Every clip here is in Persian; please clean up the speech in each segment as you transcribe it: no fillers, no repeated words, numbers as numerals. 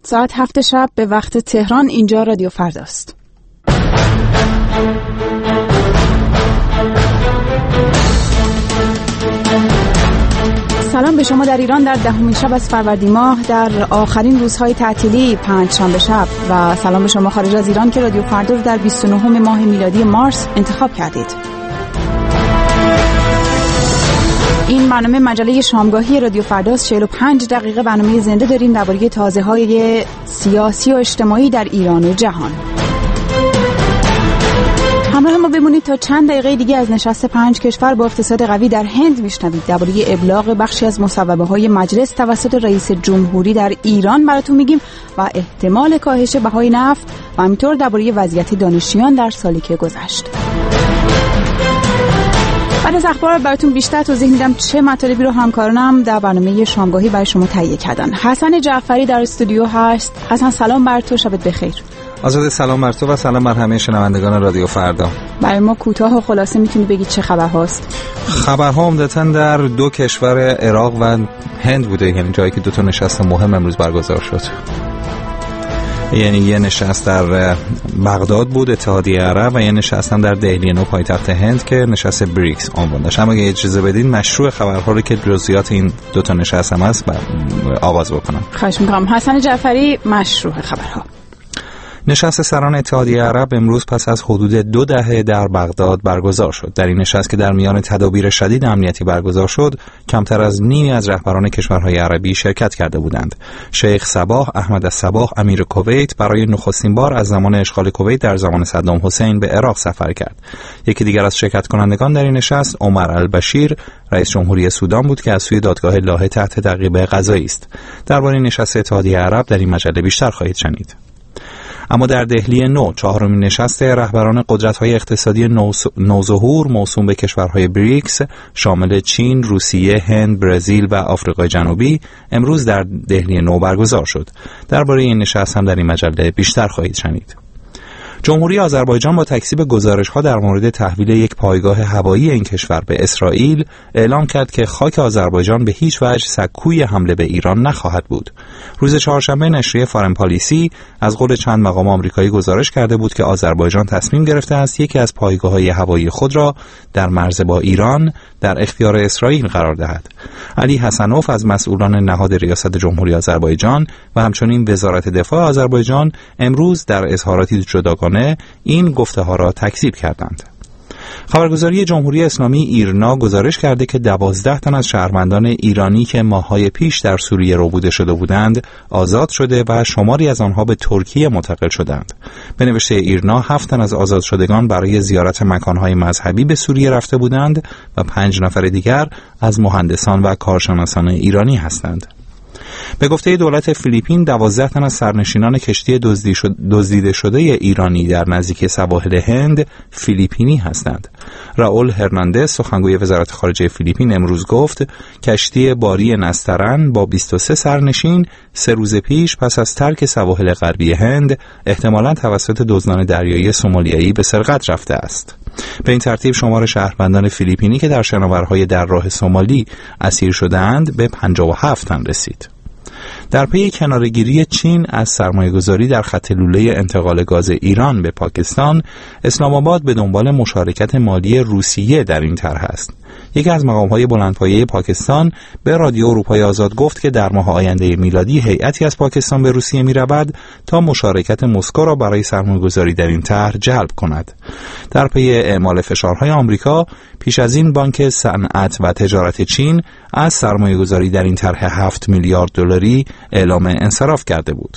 ساعت 7 شب به وقت تهران. اینجا رادیو فرداست. سلام به شما در ایران در 10مین شب از فروردین ماه، در آخرین روزهای تعطیلی پنجشنبه شب، و سلام به شما خارج از ایران که رادیو فردا رو در 29 ماه میلادی مارس انتخاب کردید. این برنامه مجله شامگاهی رادیو فرداست. 45 دقیقه برنامه زنده داریم درباره تازه‌های سیاسی و اجتماعی در ایران و جهان. همراه ما بمونید تا چند دقیقه دیگه از نشست 5 کشور با اقتصاد قوی در هند میشنوید. درباره ابلاغ بخشی از مصوبه‌های مجلس توسط رئیس جمهوری در ایران براتون میگیم و احتمال کاهش بهای نفت و همینطور درباره وضعیت دانشجویان در سالی که گذشت. بعد از اخبار براتون بیشتر توضیح میدم چه مطالبی رو همکارانم در برنامه شامگاهی برای شما تهیه کردن. حسن جعفری در استودیو هست. حسن سلام بر تو، شبت بخیر. آزاده سلام بر تو و سلام بر همه شنوندگان رادیو فردا. برای ما کوتاه و خلاصه میتونی بگید چه خبر هاست؟ خبرها عمدتاً در دو کشور عراق و هند بوده، یعنی جایی که دو تا نشست مهم امروز برگزار شد. یعنی یه نشست در بغداد بود، اتحادیه عرب، و یه نشست هم در دهلی نو پایتخت هند که نشست بریکس عنوان داشت. اما اگه اجازه بدین مشروع خبرها رو که جزئیات این دو تا نشست هم هست آغاز بکنم. خواهش می‌کنم. حسن جعفری، مشروع خبرها. نشست سران اتحادیه عرب امروز پس از حدود 2 دهه در بغداد برگزار شد. در این نشست که در میان تدابیر شدید امنیتی برگزار شد، کمتر از نیمی از رهبران کشورهای عربی شرکت کرده بودند. شیخ صباح احمد الصباح امیر کویت برای نخستین بار از زمان اشغال کویت در زمان صدام حسین به عراق سفر کرد. یکی دیگر از شرکت کنندگان در این نشست عمر البشیر رئیس جمهوری سودان بود که از سوی دادگاه لاهه تحت تعقیب قضایی است. درباره نشست اتحادیه عرب در این مجله بیشتر خواهید شنید. اما در دهلی نو، 4مین نشست رهبران قدرت‌های اقتصادی نوظهور موسوم به کشورهای بریکس شامل چین، روسیه، هند، برزیل و آفریقای جنوبی امروز در دهلی نو برگزار شد. درباره این نشست هم در این مجله بیشتر خواهید شنید. جمهوری آذربایجان با تکذیب گزارش‌ها در مورد تحویل یک پایگاه هوایی این کشور به اسرائیل اعلام کرد که خاک آذربایجان به هیچ وجه سکوی حمله به ایران نخواهد بود. روز چهارشنبه نشریه فارن پالیسی از قول چند مقام آمریکایی گزارش کرده بود که آذربایجان تصمیم گرفته است یکی از پایگاه‌های هوایی خود را در مرز با ایران در اختیار اسرائیل قرار دهد. علی حسنوف از مسئولان نهاد ریاست جمهوری آذربایجان و همچنین وزارت دفاع آذربایجان امروز در اظهاراتی جداگانه این گفته‌ها را تکذیب کردند. خبرگزاری جمهوری اسلامی ایرنا گزارش کرده که 12 تن از شهروندان ایرانی که ماه‌های پیش در سوریه ربوده شده بودند آزاد شده و شماری از آنها به ترکیه منتقل شدند. به نوشته ایرنا 7 تن از آزاد شدگان برای زیارت مکان‌های مذهبی به سوریه رفته بودند و 5 نفر دیگر از مهندسان و کارشناسان ایرانی هستند. به گفته دولت فیلیپین 12 تن از سرنشینان کشتی دزدیده شده ایرانی در نزدیکی سواحل هند فیلیپینی هستند. راول هرناندز سخنگوی وزارت خارجه فیلیپین امروز گفت کشتی باری نسترن با 23 سرنشین 3 روز پیش پس از ترک سواحل غربی هند احتمالاً توسط دزدان دریایی سومالیایی به سرقت رفته است. به این ترتیب شمار شهروندان فیلیپینی که در شناورهای در راه سومالی اسیر شده‌اند به 57 تن رسید. در پی کناره‌گیری چین از سرمایه‌گذاری در خط لوله انتقال گاز ایران به پاکستان، اسلام آباد به دنبال مشارکت مالی روسیه در این طرح است. یکی از مقام‌های بلندپایه پاکستان به رادیو اروپای آزاد گفت که در ماه آینده میلادی هیئتی از پاکستان به روسیه می‌رود تا مشارکت مسکو را برای سرمایه‌گذاری در این طرح جلب کند. در پی اعمال فشارهای آمریکا، پیش از این بانک صنعت و تجارت چین از سرمایه‌گذاری در این طرح 7 میلیارد دلاری اعلام انصراف کرده بود.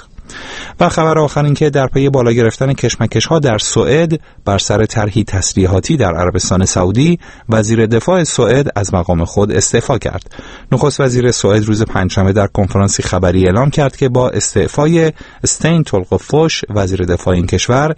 و خبر آخر این که در پی بالا گرفتن کشمکش‌ها در سوئد بر سر طرحی تسلیحاتی در عربستان سعودی، وزیر دفاع سوئد از مقام خود استعفا کرد. نخست وزیر سوئد روز پنجشنبه در کنفرانسی خبری اعلام کرد که با استعفای استین تولقفوش وزیر دفاع این کشور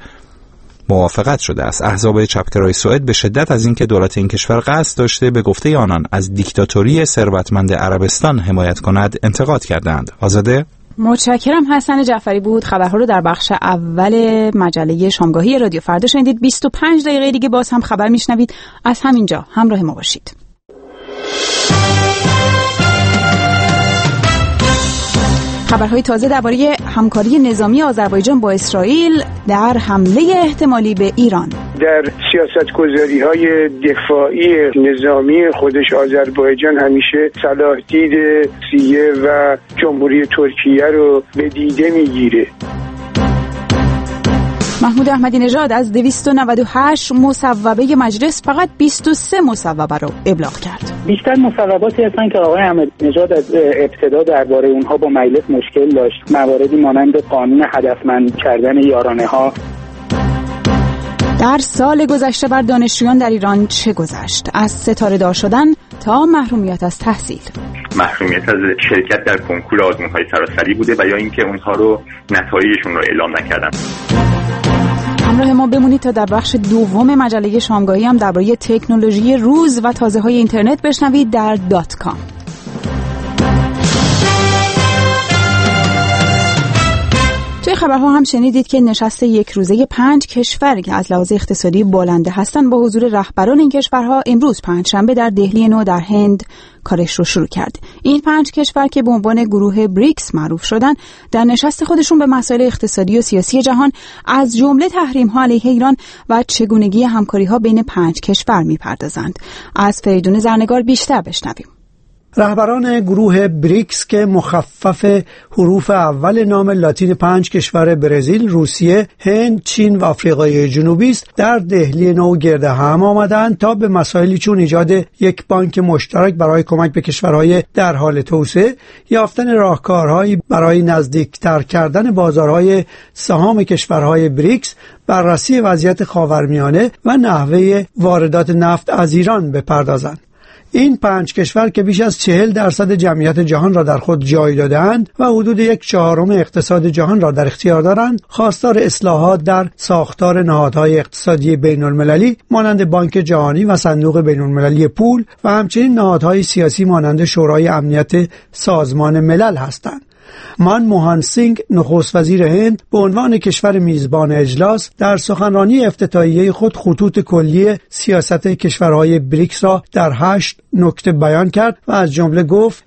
موافقت شده است. احزاب چپگرای سوئد به شدت از اینکه دولت این کشور قصد داشته به گفته آنان از دیکتاتوری ثروتمند عربستان حمایت کند انتقاد کردند. آزاده؟ متشکرم. حسن جعفری بود. خبرها رو در بخش اول مجله شامگاهی رادیو فردا شنیدید. 25 دقیقه دیگه باز هم خبر میشنوید. از همینجا همراه ما باشید. خبرهای تازه درباره همکاری نظامی آذربایجان با اسرائیل در حمله احتمالی به ایران. در سیاست‌گذاری‌های دفاعی نظامی خودش آذربایجان همیشه صلاح دید سیه و جمهوری ترکیه رو به دیده میگیره. محمود احمدی نژاد از 298 مصوبه مجلس فقط 23 مصوبه رو ابلاغ کرد. بیشتر مصوباتی هستن که آقای احمدی نژاد از ابتدا درباره اونها با مجلس مشکل داشت. مواردی مانند قانون هدفمند کردن یارانه‌ها. در سال گذشته بر دانشجویان در ایران چه گذشت؟ از ستاره دار شدن تا محرومیت از تحصیل. محرومیت از شرکت در کنکور آزمون‌های سراسری بوده و یا اینکه اونها رو نتایجشون رو اعلام نکردن. همراه ما بمونید تا در بخش دوم مجله شامگاهی هم درباره تکنولوژی روز و تازه‌های اینترنت بشنوید در .com. توی خبرها هم شنیدید که نشست یک روزه 5 کشور که از لحاظ اقتصادی بالنده هستند با حضور رهبران این کشورها امروز پنجشنبه در دهلی نو در هند کارش رو شروع کرد. این 5 کشور که به عنوان گروه بریکس معروف شدن در نشست خودشون به مسائل اقتصادی و سیاسی جهان از جمله تحریم‌ها علیه ایران و چگونگی همکاری‌ها بین 5 کشور می‌پردازند. از فریدون زرنگار بیشتر بشنویم. رهبران گروه بریکس که مخفف حروف اول نام لاتین 5 کشور برزیل، روسیه، هند، چین و آفریقای جنوبی است، در دهلی نو گرد هم آمدند تا به مسائلی چون ایجاد یک بانک مشترک برای کمک به کشورهای در حال توسعه، یافتن راهکارهایی برای نزدیکتر کردن بازارهای سهام کشورهای بریکس، بررسی وضعیت خاورمیانه و نحوه واردات نفت از ایران بپردازند. این 5 کشور که بیش از 40% جمعیت جهان را در خود جای داده‌اند و حدود 1/4 اقتصاد جهان را در اختیار دارند، خواستار اصلاحات در ساختار نهادهای اقتصادی بین‌المللی مانند بانک جهانی و صندوق بین‌المللی پول و همچنین نهادهای سیاسی مانند شورای امنیت سازمان ملل هستند. منموهن سینگ نخست وزیر هند به عنوان کشور میزبان اجلاس در سخنرانی افتتاحیه خود خطوط کلی سیاست کشورهای بریکس را در 8 نکته بیان کرد و از جمله گفت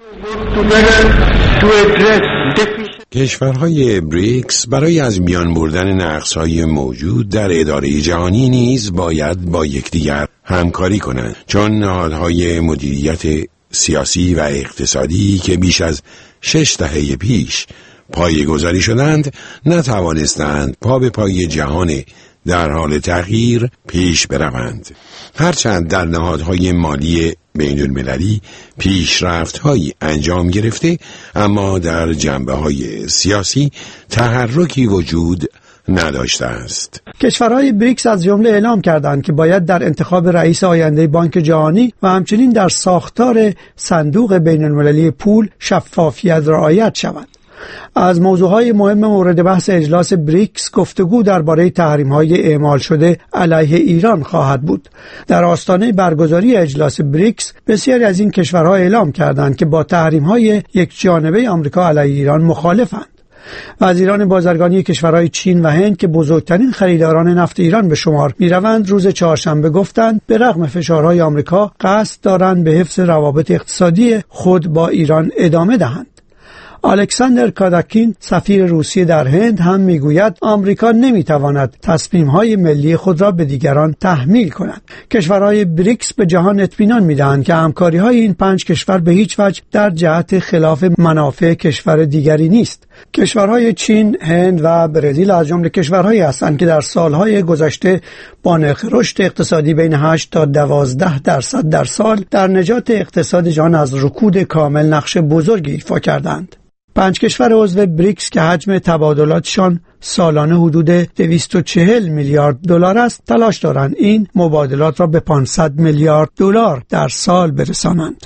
کشورهای بریکس برای از میان بردن نقص‌های موجود در اداره جهانی نیز باید با یکدیگر همکاری کنند، چون نهادهای مدیریت سیاسی و اقتصادی که بیش از 6 دهه پیش پایه‌گذاری شدند نتوانستند پا به پای جهان در حال تغییر پیش بروند. هرچند در نهادهای مالی بین المللی پیشرفت‌هایی انجام گرفته، اما در جنبه‌های سیاسی تحرکی وجود نداشته است. کشورهای بریکس از جمله اعلام کردند که باید در انتخاب رئیس آینده بانک جهانی و همچنین در ساختار صندوق بین‌المللی پول شفافیت رعایت شود. از موضوعهای مهم مورد بحث اجلاس بریکس گفتگو درباره تحریم‌های اعمال شده علیه ایران خواهد بود. در آستانه برگزاری اجلاس بریکس بسیاری از این کشورها اعلام کردند که با تحریم‌های یکجانبه آمریکا علیه ایران مخالفند. وزیران بازرگانی کشورهای چین و هند که بزرگترین خریداران نفت ایران به شمار می‌روند روز چهارشنبه گفتند به رغم فشارهای آمریکا قصد دارند به حفظ روابط اقتصادی خود با ایران ادامه دهند. الکساندر کاداکین سفیر روسیه در هند هم میگوید آمریکا نمیتواند تصمیم‌های ملی خود را به دیگران تحمیل کند. کشورهای بریکس به جهان اطمینان میدهند که همکاری‌های این 5 کشور به هیچ وجه در جهت خلاف منافع کشور دیگری نیست. کشورهای چین، هند و برزیل از جمله کشورهایی هستند که در سالهای گذشته با نرخ رشد اقتصادی بین 8 تا 12% در سال در نجات اقتصاد جهان از رکود کامل نقش بزرگی ایفا کردند. 5 کشور عضو بریکس که حجم تبادلاتشان سالانه حدود 240 میلیارد دلار است، تلاش دارند این مبادلات را به 500 میلیارد دلار در سال برسانند.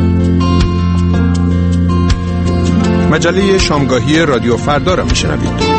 مجله شامگاهی رادیو فردا را میشنوید.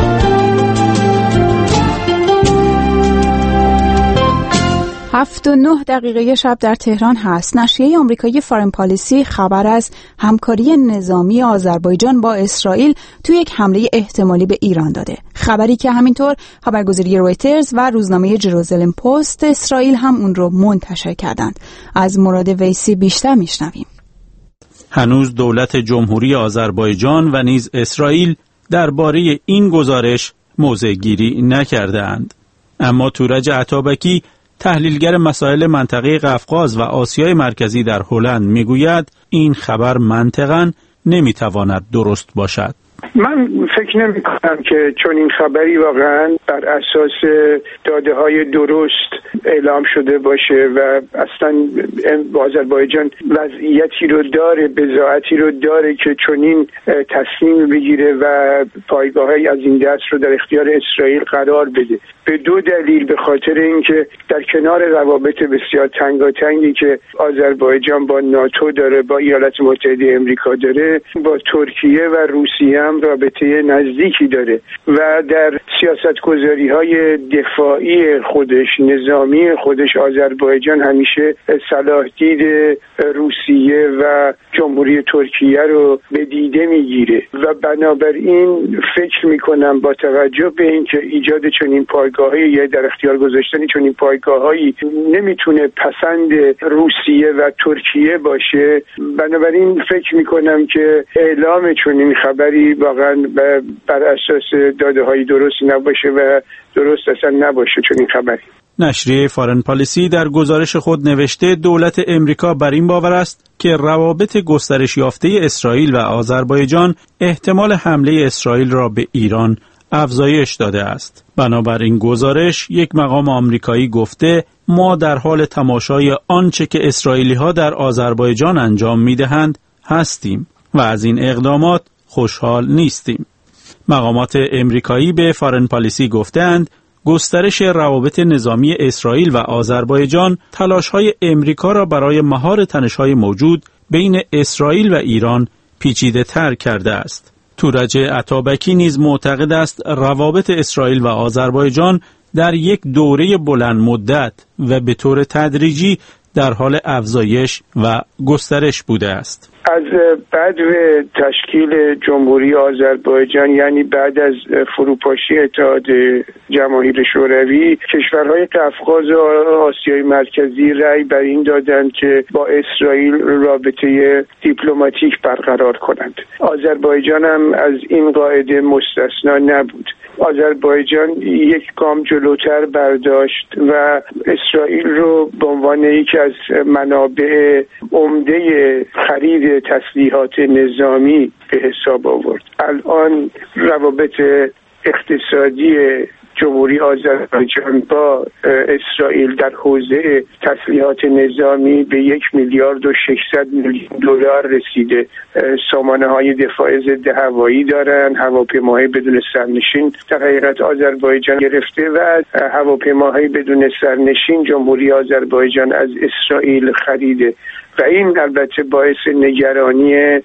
7:09 شب در تهران هست. نشریه آمریکایی فارن پالیسی خبر از همکاری نظامی آذربایجان با اسرائیل توی یک حمله احتمالی به ایران داده. خبری که همینطور خبرگزاری رویترز و روزنامه جروزالم پست اسرائیل هم اون رو منتشر کردند. از مراد ویسی بیشتر میشنویم. هنوز دولت جمهوری آذربایجان و نیز اسرائیل درباره این گزارش موضع گیری نکردند. اما تورج عطابکی، تحلیلگر مسائل منطقه قفقاز و آسیای مرکزی در هلند، میگوید این خبر منطقاً نمیتواند درست باشد. من فکر نمی کنم که چون این خبری واقعا بر اساس داده های درست اعلام شده باشه و اصلا آذربایجان وضعیتی رو داره، بضاعتی رو داره که چون این تصمیم بگیره و پایگاهی از این دست رو در اختیار اسرائیل قرار بده. به دو دلیل: به خاطر اینکه در کنار روابط بسیار تنگاتنگی که آذربایجان با ناتو داره، با ایالات متحده امریکا داره، با ترکیه و روسیه هم رابطه نزدیکی داره و در سیاستگذاری‌های دفاعی خودش، نظامی خودش، آذربایجان همیشه صلاح دید روسیه و جمهوری ترکیه رو به دیده میگیره و بنابراین فکر میکنم با توجه به اینکه ایجاد چنین پایگاهی یا در اختیار گذاشتن چنین پایگاهایی نمیتونه پسند روسیه و ترکیه باشه، بنابراین فکر میکنم که اعلام چنین خبری واقعا بر اساس داده‌های درست نباشه و درست اصلا نباشه چنین خبری. نشریه فارن پالیسی در گزارش خود نوشته دولت امریکا بر این باور است که روابط گسترش یافته اسرائیل و آذربایجان احتمال حمله اسرائیل را به ایران افزایش داده است. بنابراین گزارش یک مقام آمریکایی گفته ما در حال تماشای آنچه که اسرائیلی‌ها در آذربایجان انجام می‌دهند هستیم و از این اقدامات خوشحال نیستیم. مقامات امریکایی به فارن پالیسی گفتند گسترش روابط نظامی اسرائیل و آذربایجان تلاش‌های امریکا را برای مهار تنش‌های موجود بین اسرائیل و ایران پیچیده‌تر کرده است. تورج عطابکی نیز معتقد است روابط اسرائیل و آذربایجان در یک دوره بلند مدت و به طور تدریجی در حال افزایش و گسترش بوده است. از بعد تشکیل جمهوری آذربایجان، یعنی بعد از فروپاشی اتحاد جماهیر شوروی، کشورهای قفقاز و آسیای مرکزی رأی بر این دادند که با اسرائیل رابطه دیپلماتیک برقرار کنند. آذربایجان هم از این قاعده مستثنا نبود. آذربایجان یک گام جلوتر برداشت و اسرائیل رو به عنوان یکی از منابع عمده خرید تسلیحات نظامی به حساب آورد. الان روابط اقتصادی جمهوری آذربایجان با اسرائیل در حوزه تسلیحات نظامی به 1,600,000,000 دلار رسیده. سامانه‌های دفاع ضد هوایی دارن، هواپیماهای بدون سرنشین در حقیقت آذربایجان گرفته و هواپیماهای بدون سرنشین جمهوری آذربایجان از اسرائیل خریده و این البته باعث نگرانی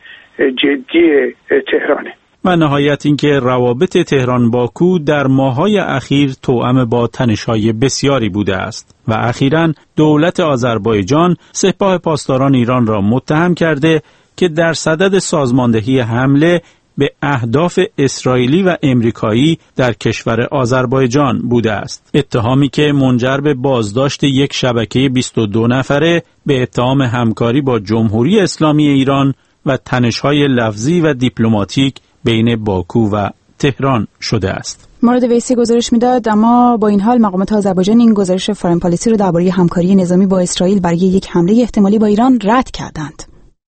جدی تهرانه. و نهایت اینکه روابط تهران باکو در ماه‌های اخیر توأم با تنش‌های بسیاری بوده است و اخیراً دولت آذربایجان سپاه پاسداران ایران را متهم کرده که در صدد سازماندهی حمله به اهداف اسرائیلی و امریکایی در کشور آذربایجان بوده است. اتهامی که منجر به بازداشت یک شبکه 22 نفره به اتهام همکاری با جمهوری اسلامی ایران و تنش‌های لفظی و دیپلماتیک بین باکو و تهران شده است. مورد ویسی گزارش میداد، اما با این حال مقامات آذربایجان این گزارش فارن پالیسی رو درباره همکاری نظامی با اسرائیل برای یک حمله احتمالی با ایران رد کردند.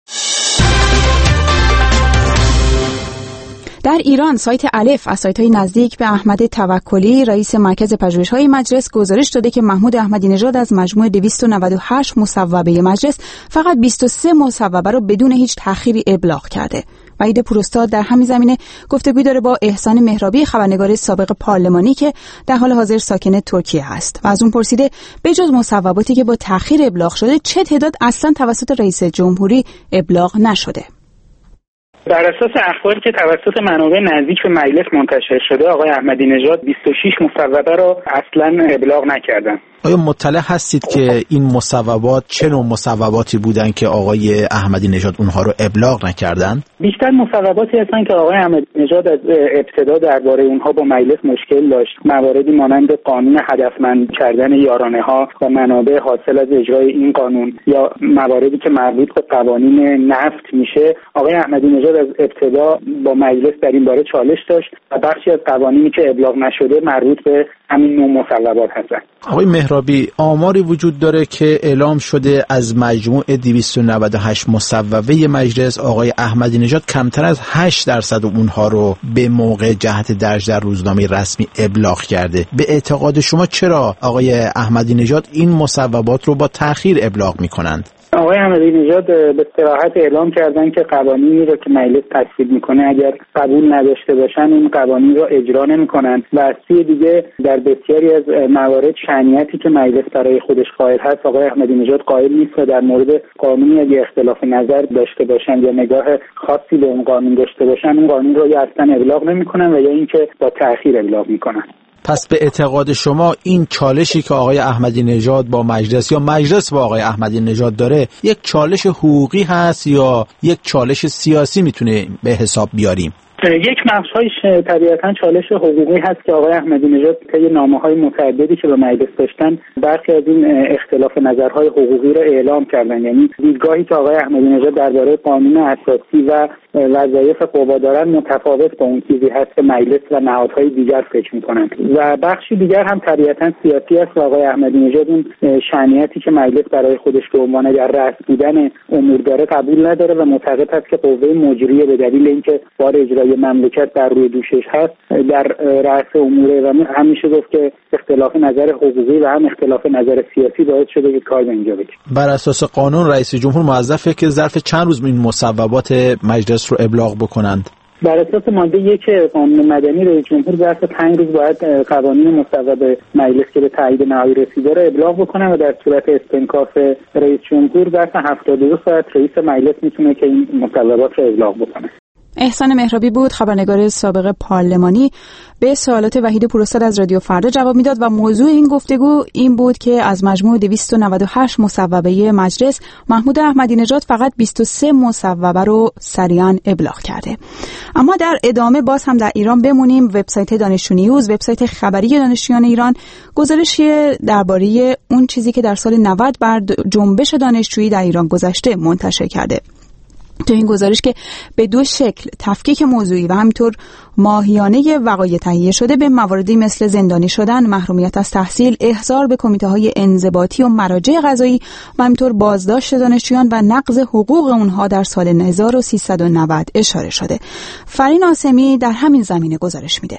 در ایران سایت الف از سایت‌های نزدیک به احمد توکلی رئیس مرکز پژوهش‌های مجلس گزارش داده که محمود احمدی نژاد از مجموع 298 مصوبه مجلس فقط 23 مصوبه رو بدون هیچ تأخیری ابلاغ کرده. وحید پوراستاد در همین زمینه گفتگوی داره با احسان مهرابی، خبرنگار سابق پارلمانی که در حال حاضر ساکن ترکیه هست و از اون پرسیده بجز مصوباتی که با تأخیر ابلاغ شده چه تعداد اصلا توسط رئیس جمهوری ابلاغ نشده. بر اساس اخباری که توسط منابع نزدیک به مجلس منتشر شده، آقای احمدی نژاد 26 مصوبه را اصلا ابلاغ نکردن. آیا مطلع هستید که این مصوبات چه نوع مصوباتی بودن که آقای احمدی نژاد اونها رو ابلاغ نکردن؟ بیشتر مصوباتی هستن که آقای احمدی نژاد از ابتدا درباره اونها با مجلس مشکل داشت. مواردی مانند قانون هدفمند کردن یارانه‌ها و منابع حاصل از اجرای این قانون یا مواردی که مربوط به قوانین نفت میشه، آقای احمدی نژاد از ابتدا با مجلس در این باره چالش داشت و بخشی از قوانینی که ابلاغ نشده مربوط به همین نوع مصوبات هستند. آقای مهرابی، آماری وجود داره که اعلام شده از مجموع 298 مصوبه مجلس آقای احمدی نژاد کمتر از 8% اونها رو به موقع جهت درج در روزنامه رسمی ابلاغ کرده. به اعتقاد شما چرا آقای احمدی نژاد این مصوبات رو با تأخیر ابلاغ میکنند؟ آقای احمدی نژاد به صراحت اعلام کردن که قوانینی رو که مجلس تصویب میکنه اگر قبول نداشته باشن این قوانین رو اجرا نمیکنن و از سوی دیگه در بسیاری از موارد شأنیتی که مجلس برای خودش قائل هست آقای احمدی نژاد قائل نیست و در مورد قانونی اگه اختلاف نظر داشته باشن یا نگاه خاصی به اون قانون داشته باشن اون قانون رو یا اصلا ابلاغ نمیکنن و یا اینکه با تأخیر ابلاغ میکنن. پس به اعتقاد شما این چالشی که آقای احمدی نژاد با مجلس یا مجلس با آقای احمدی نژاد داره یک چالش حقوقی هست یا یک چالش سیاسی میتونه به حساب بیاریم؟ یک بخش‌هایش طبیعتاً چالش حقوقی هست که آقای احمدی نژاد طی نامه‌های متعددی که به مجلس داشتن برخی از این اختلاف نظرهای حقوقی را اعلام کردن. یعنی دیدگاهی که آقای احمدی نژاد درباره قانون اساسی و وظایف قوا دارن متفاوت با اون چیزی هست که مجلس و نهادهای دیگر فکر می‌کنند و بخشی دیگر هم طبیعتاً سیاسی است و آقای احمدی نژاد اون شأنیتی که مجلس برای خودش به عنوان در رأس بودن امور داره قبول نداره و معتقد است که قوه مجریه به دلیل اینکه بار اجرایی مملکت بر روی دوشش هست در رأس اموره و همیشه گفت که اختلاف نظر حقوقی و هم اختلاف نظر سیاسی باعث شده که کار به اینجا بکشه. بر اساس قانون رئیس جمهور موظفه که ظرف چند روز این مصوبات مجلس رو ابلاغ بکنند؟ بر اساس ماده 1 قانون مدنی رئیس جمهور ظرف 5 روز باید قوانین مصوبه مجلس که به تایید نهایی رسیده رو ابلاغ بکنه و در صورت استنکاف رئیس جمهور ظرف 72 ساعت رئیس مجلس میتونه که این مصوبات رو ابلاغ بکنه. احسان مهرابی بود، خبرنگار سابق پارلمانی، به سوالات وحید پوراستاد از رادیو فردا جواب میداد و موضوع این گفتگو این بود که از مجموع 298 مصوبه مجلس محمود احمدی نژاد فقط 23 مصوبه رو سریعا ابلاغ کرده. اما در ادامه باز هم در ایران بمونیم. وبسایت دانشجو نیوز، وبسایت خبری دانشجویان ایران، گزارشی درباره اون چیزی که در سال 90 بر جنبش دانشجویی در ایران گذشته منتشر کرده. تو این گزارش که به دو شکل تفکیک موضوعی و همینطور ماهیانه وقایع تهیه شده به مواردی مثل زندانی شدن، محرومیت از تحصیل، احضار به کمیته‌های انضباطی و مراجع قضایی و همینطور بازداشت دانشجویان و نقض حقوق اونها در سال 1390 اشاره شده. فرین آسمی در همین زمینه گزارش میده.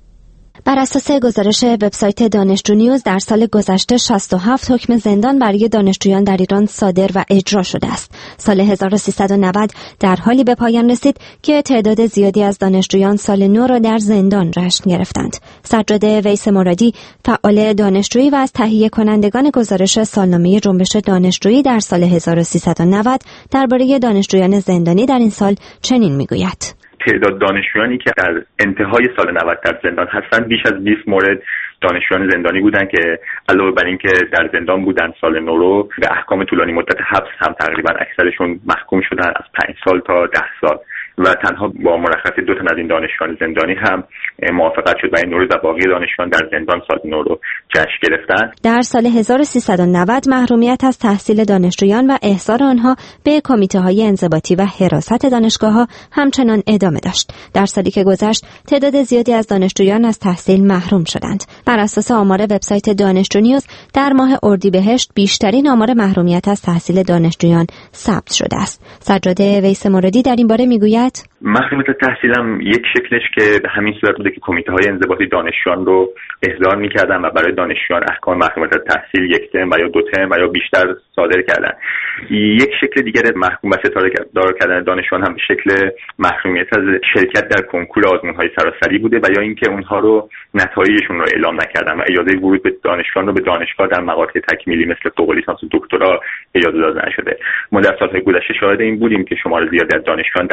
بر اساس گزارش وبسایت دانشجو نیوز در سال گذشته 67 حکم زندان برای دانشجویان در ایران صادر و اجرا شده است. سال 1390 در حالی به پایان رسید که تعداد زیادی از دانشجویان سال نو را در زندان جشن گرفتند. سجاد ویس مرادی، فعال دانشجویی و از تهیه کنندگان گزارش سالنامه جنبش دانشجویی در سال 1390 درباره دانشجویان زندانی در این سال چنین میگوید: تعداد دانشجویانی که در انتهای سال 90 در زندان هستند بیش از 20 مورد دانشجویان زندانی بودند که علاوه بر این که در زندان بودن سال نو رو به احکام طولانی مدت حبس هم تقریبا اکثرشون محکوم شدن از 5 سال تا 10 سال و تنها با مرخص 2 تن از این دانشجویان زندانی هم موافقت شد و این نوروز و باقی دانشجویان در زندان سال نو رو جشن گرفتن. در سال 1390 محرومیت از تحصیل دانشجویان و احضار آنها به کمیته‌های انضباطی و حراست دانشگاه‌ها همچنان ادامه داشت. در سالی که گذشت تعداد زیادی از دانشجویان از تحصیل محروم شدند. بر اساس آمار وبسایت دانشجو نیوز در ماه اردیبهشت بیشترین آمار محرومیت از تحصیل دانشجویان ثبت شده است. سجاد ویس مرادی در این باره میگوید: محرومیت تحصیل هم یک شکلش که به همین صورت بوده که کمیته‌های انضباطی دانشجویان رو احضار می‌کردن و برای دانشجویان احکام محرومیت تحصیل 1 ترم و یا 2 ترم و یا بیشتر صادر کردن. یک شکل دیگر محکوم به ستاره دار کردن دانشجویان هم به شکل محرومیت از شرکت در کنکور آزمون‌های سراسری بوده و یا اینکه اونها رو نتایجشون رو اعلام نکردن و اجازه ورود به دانشجویان رو به دانشگاه در مقاطع تکمیلی مثل فوق لیسانس و دکترا اجازه داده نشده. ما در سال‌های گذشته شاهد این بودیم که شمار زیادی از دانشجویان در مقطع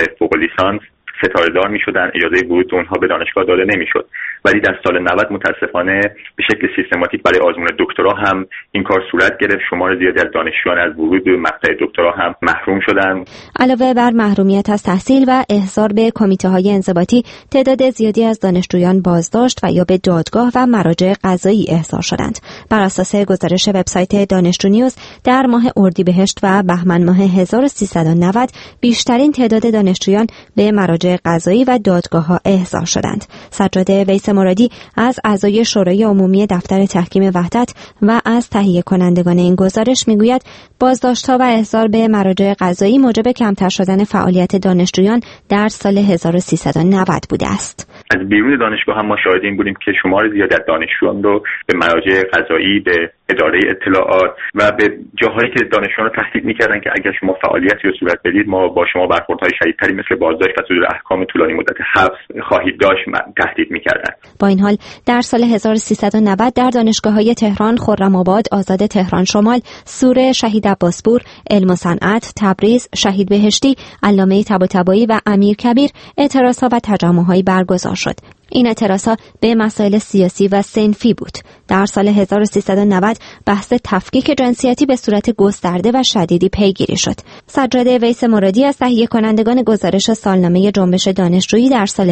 فوق لیسانس ستاره‌دار می‌شدن، اجازه ورود اونها به دانشگاه داده نمی‌شد. ولی در سال 90 متاسفانه به شکل سیستماتیک برای آزمون دکترا هم این کار صورت گرفت. شمار زیادی از دانشجویان از ورود به مقطع دکترا هم محروم شدند. علاوه بر محرومیت از تحصیل و احضار به کمیته‌های انضباطی، تعداد زیادی از دانشجویان بازداشت و یا به دادگاه و مراجع قضایی احضار شدند. بر اساس گزارش وبسایت دانشجو نیوز، در ماه اردیبهشت و بهمن ماه 1390 بیشترین تعداد دانشجویان به مراجع قضایی و دادگاه‌ها احضار شدند. سجاد ویس مرادی از اعضای شورای عمومی دفتر تحکیم وحدت و از تهیه کنندگان این گزارش میگوید بازداشت‌ها و احضار به مراجع قضایی موجب کمتر شدن فعالیت دانشجویان در سال 1390 بوده است. از بیرون دانشگاه هم ما شاهد این بودیم که شمار زیادی از دانشجویان رو به مراجع قضایی، به اداره اطلاعات و به جاهایی که دانشجویان رو تهدید می‌کردن که اگر شما فعالیتی رو صورت بدید ما با شما برخوردهای شدیدتری مثل بازداشت و صدور احکام طولانی مدت حبس خواهید داشت تهدید می‌کردن. با این حال در سال 1390 در دانشگاه‌های تهران، خرم‌آباد، آزاد تهران شمال، سوره، شهید عباسپور، علم و صنعت، تبریز، شهید بهشتی، علامه طباطبایی و امیرکبیر اعتراض‌ها و تجمع‌هایی برگزار شد. این اعتراض‌ها به مسائل سیاسی و صنفی بود. در سال 1390 بحث تفکیک جنسیتی به صورت گسترده و شدیدی پیگیری شد. سجاد ویس مرادی از تهیه کنندگان گزارش سالنامه جنبش دانشجویی در سال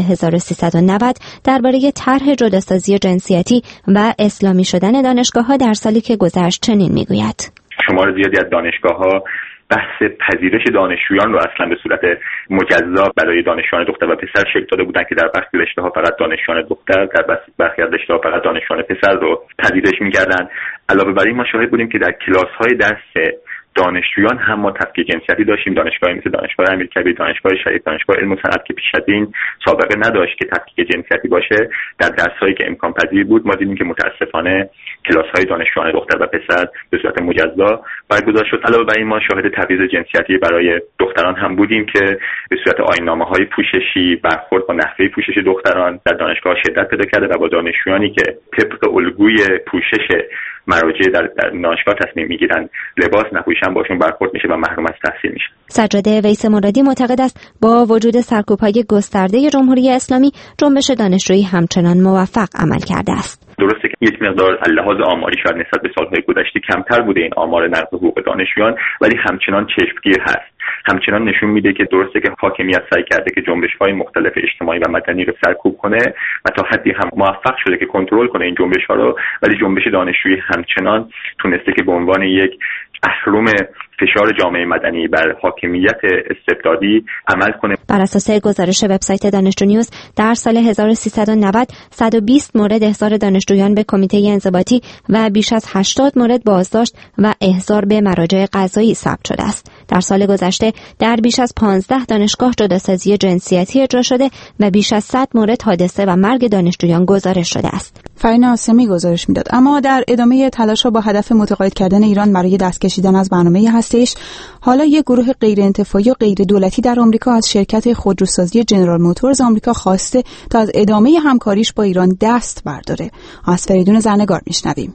1390 درباره طرح جداسازی جنسیتی و اسلامی شدن دانشگاه‌ها در سالی که گذشت چنین میگوید: شمار زیادی از دانشگاه‌ها بحث پذیرش دانشجویان رو اصلا به صورت مجزا برای دانشجویان دختر و پسر شکل داده بودن که در برخی رشته‌ها فقط دانشجویان دختر، در برخی از رشته‌ها فقط دانشجویان پسر رو پذیرش می‌کردن. علاوه بر این ما شاهد بودیم که در کلاس‌های درس دانشجویان هم ما تفکیک جنسیتی داشتیم. دانشگاهی مثل دانشگاه امیرکبیر، دانشگاه شهید، دانشگاه علم و صنعت که پیش از این سابقه نداشت که تفکیک جنسیتی باشه، در درس‌هایی که امکان پذیر بود ما دیدیم که متأسفانه کلاس‌های دانشجویان دختر و پسر به صورت مجزا برگزار شد. علاوه بر این ما شاهد تبعیض جنسیتی برای دختران هم بودیم که به صورت آیین‌نامه‌های پوششی برخورد با نحوه پوشش دختران در دانشگاه شدت پیدا کرده و با دانشجویانی که طبق الگوی پوشش مراجع در دانشگاه تصمیم میگیرن لباس نپوشن باشون برخورد میشه و محروم از تحصیل میشه. سجاد ویس مرادی معتقد است با وجود سرکوب‌های گسترده جمهوری اسلامی، جنبش دانشجویی همچنان موفق عمل کرده است. درسته که یک مقدار لحاظ آماری شاید نسبت به سالهای گذشته کمتر بوده این آمار نقض حقوق دانشجویان، ولی همچنان چشمگیر هست. همچنان نشون میده که درسته که حاکمیت سعی کرده که جنبش‌های مختلف اجتماعی و مدنی رو سرکوب کنه و تا حدی هم موفق شده که کنترل کنه این جنبش‌ها رو، ولی جنبش دانشجویی همچنان تونسته که به عنوان یک اهرم فشار جامعه مدنی بر حاکمیت استبدادی عمل کنه. بر اساس گزارش وبسایت دانشجو نیوز در سال 1390 120 مورد احضار دانشجویان به کمیته انضباطی و بیش از 80 مورد بازداشت و احضار به مراجع قضایی ثبت شده است. در سال گذشته در بیش از 15 دانشگاه جداسازی جنسیتی اجرا شده و بیش از 100 مورد حادثه و مرگ دانشجویان گزارش شده است. فرین آسمی گزارش میداد. اما در ادامه تلاش‌ها با هدف متقاعد کردن ایران برای دست کشیدن از برنامه هسته‌ایش، حالا یک گروه غیر انتفاعی و غیر دولتی در آمریکا از شرکت خودروسازی جنرال موتورز آمریکا خواسته تا از ادامه همکاریش با ایران دست برداره. از فریدون زرنگار میشنویم.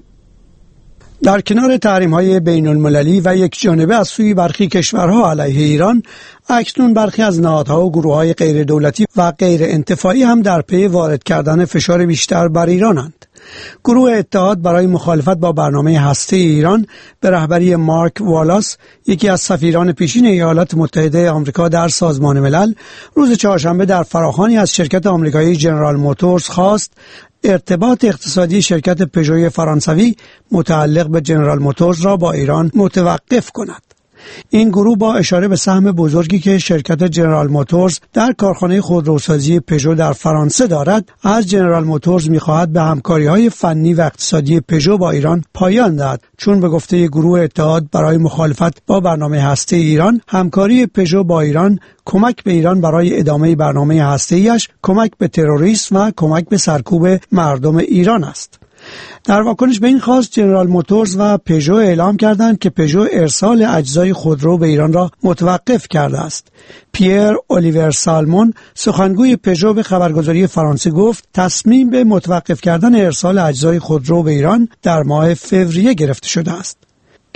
در کنار تحریم‌های بین‌المللی و یک جانبه از سوی برخی کشورها علیه ایران، اکنون برخی از نهادها و گروه‌های غیر دولتی و غیر انتفاعی هم در پی وارد کردن فشار بیشتر بر ایرانند. گروه اتحاد برای مخالفت با برنامه هسته ایران به رهبری مارک والاس، یکی از سفیران پیشین ایالات متحده آمریکا در سازمان ملل، روز چهارشنبه در فراخوانی از شرکت آمریکایی جنرال موتورز خواست ارتباط اقتصادی شرکت پژو فرانسوی متعلق به جنرال موتورز را با ایران متوقف کند. این گروه با اشاره به سهم بزرگی که شرکت جنرال موتورز در کارخانه خودروسازی پژو در فرانسه دارد، از جنرال موتورز می‌خواهد به همکاری‌های فنی و اقتصادی پژو با ایران پایان دهد، چون به گفته گروه اتحاد برای مخالفت با برنامه هسته ایران، همکاری پژو با ایران کمک به ایران برای ادامه برنامه هسته‌ایش، کمک به تروریسم و کمک به سرکوب مردم ایران است. در واکنش به این خواست جنرال موتورز و پژو اعلام کردند که پژو ارسال اجزای خودرو به ایران را متوقف کرده است. پیر الیور سالمون، سخنگوی پژو، به خبرگزاری فرانسه گفت تصمیم به متوقف کردن ارسال اجزای خودرو به ایران در ماه فوریه گرفته شده است.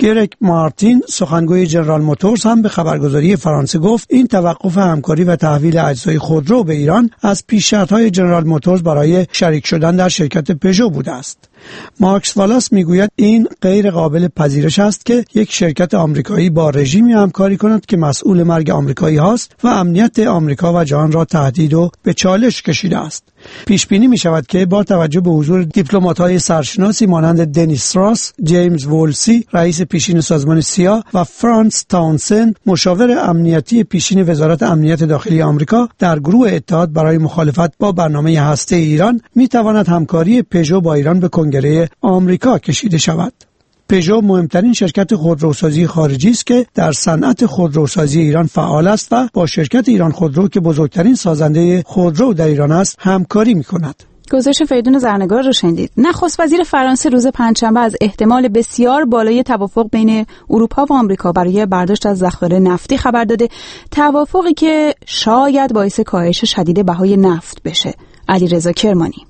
گرگ مارتین سخنگوی جنرال موتورز هم به خبرگزاری فرانسه گفت این توقف همکاری و تحویل اجزای خودرو به ایران از پیش شرط‌های جنرال موتورز برای شریک شدن در شرکت پژو بوده است. ماکس والاس میگوید این غیر قابل پذیرش است که یک شرکت آمریکایی با رژیمی همکاری کند که مسئول مرگ آمریکایی هاست و امنیت آمریکا و جهان را تهدید و به چالش کشیده است. پیش بینی می شود که با توجه به حضور دیپلمات‌های سرشناسی مانند دنیس راس، جیمز وولسی رئیس پیشین سازمان سیا و فرانس تاونسند مشاور امنیتی پیشین وزارت امنیت داخلی آمریکا در گروه اتحاد برای مخالفت با برنامه هسته ایران می تواند همکاری پژو با ایران به کنگره آمریکا کشیده شود. پژو مهمترین شرکت خودروسازی خارجی است که در صنعت خودروسازی ایران فعال است و با شرکت ایران خودرو که بزرگترین سازنده خودرو در ایران است همکاری می‌کند. گزارش فریدون زرنگار رو شنیدید. نخست وزیر فرانسه روز پنجشنبه از احتمال بسیار بالای توافق بین اروپا و آمریکا برای برداشت از ذخایر نفتی خبر داده، توافقی که شاید باعث کاهش شدید بهای نفت بشه. علیرضا کرمانی.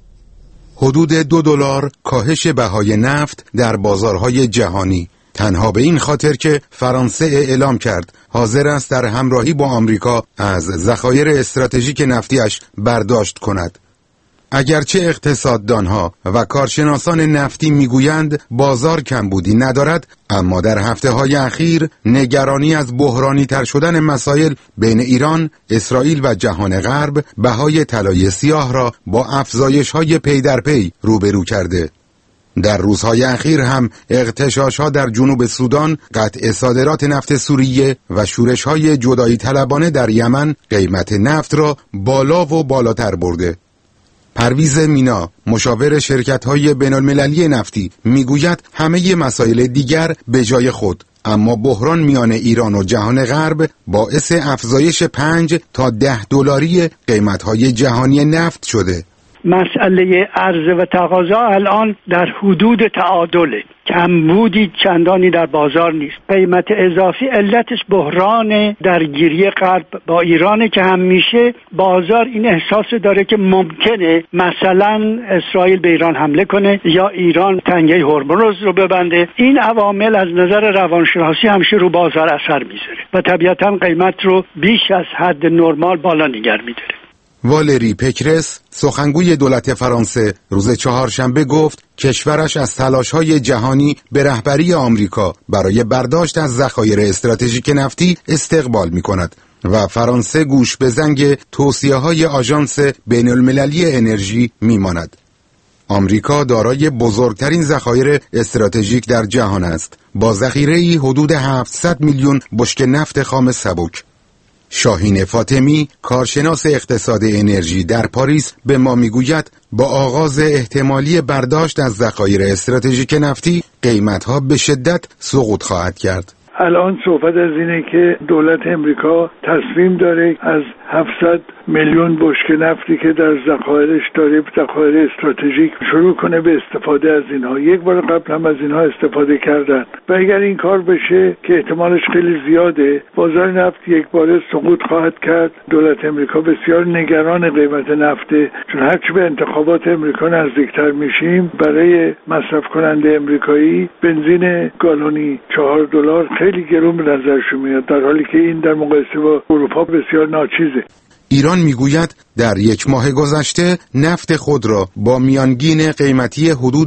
حدود $2 کاهش بهای نفت در بازارهای جهانی، تنها به این خاطر که فرانسه اعلام کرد حاضر است در همراهی با آمریکا از ذخایر استراتژیک نفتیش برداشت کند. اگرچه اقتصاددانها و کارشناسان نفتی میگویند بازار کمبودی ندارد، اما در هفته‌های اخیر نگرانی از بحرانی تر شدن مسائل بین ایران، اسرائیل و جهان غرب بهای طلای سیاه را با افزایش‌های پی در پی روبرو کرده. در روزهای اخیر هم اغتشاش‌ها در جنوب سودان، قطع صادرات نفت سوریه و شورش‌های جدایی طلبانه در یمن قیمت نفت را بالا و بالاتر برده. پرویز مینا، مشاور شرکت‌های بین‌المللی نفتی، میگوید همه مسائل دیگر به جای خود، اما بحران میان ایران و جهان غرب باعث افزایش 5 تا $10 قیمت‌های جهانی نفت شده. مسئله عرضه و تقاضا الان در حدود تعادله، کمبودی چندانی در بازار نیست. قیمت اضافی علتش بحران درگیری غرب با ایرانه که همیشه بازار این احساس داره که ممکنه مثلا اسرائیل به ایران حمله کنه یا ایران تنگه هرمز رو ببنده. این عوامل از نظر روانشناسی همیشه رو بازار اثر میذاره و طبیعتا قیمت رو بیش از حد نرمال بالا نگه میداره. والری پکرس، سخنگوی دولت فرانسه، روز چهارشنبه گفت کشورش از تلاش‌های جهانی به رهبری آمریکا برای برداشت از ذخایر استراتژیک نفتی استقبال می‌کند و فرانسه گوش به زنگ توصیه‌های آژانس بین‌المللی انرژی می‌ماند. آمریکا دارای بزرگترین ذخایر استراتژیک در جهان است، با ذخیره‌ای حدود 700 میلیون بشکه نفت خام سبک. شاهین فاطمی، کارشناس اقتصاد انرژی در پاریس، به ما میگوید با آغاز احتمالی برداشت از ذخایر استراتژیک نفتی قیمت‌ها به شدت سقوط خواهد کرد. الان صحبت از اینه که دولت امریکا تصمیم داره از 700 میلیون بشکه نفتی که در ذخایرش داره، ذخایر استراتژیک، شروع کنه به استفاده از اینها. یک بار قبل هم از اینها استفاده کردن و اگر این کار بشه که احتمالش خیلی زیاده، بازار نفت یک باره سقوط خواهد کرد. دولت امریکا بسیار نگران قیمت نفته، چون هرچی به انتخابات امریکا نزدیکتر میشیم برای مصرف کننده امریکایی بنزین گالونی $4 خیلی گرون به نظرش میاد، در حالی که این در مقایسه با اروپا بسیار ناچیزه. ایران میگوید در یک ماه گذشته نفت خود را با میانگین قیمتی حدود